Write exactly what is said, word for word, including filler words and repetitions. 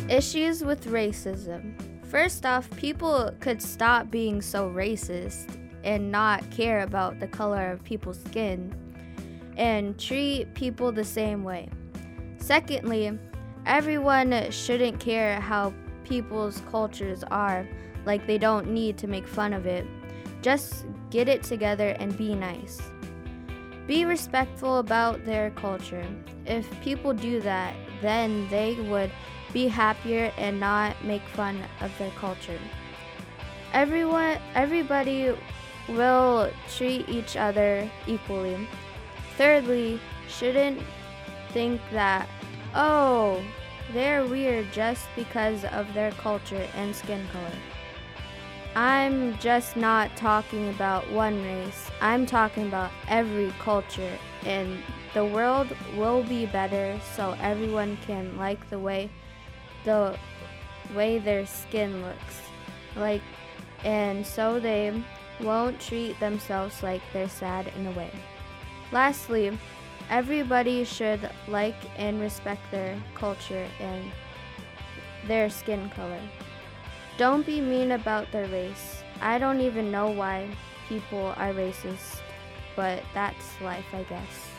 Issues with racism. First off, people could stop being so racist and not care about the color of people's skin and treat people the same way. Secondly, everyone shouldn't care how people's cultures are, like they don't need to make fun of it. Just get it together and be nice. Be respectful about their culture. If people do that, then they would be happier and not make fun of their culture. Everyone, everybody will treat each other equally. Thirdly, shouldn't think that, oh, they're weird just because of their culture and skin color. I'm just not talking about one race. I'm talking about every culture, and the world will be better so everyone can like the way the way their skin looks like, and so they won't treat themselves like they're sad in a way. Lastly, everybody should like and respect their culture and their skin color. Don't be mean about their race. I don't even know why people are racist, but that's life, I guess.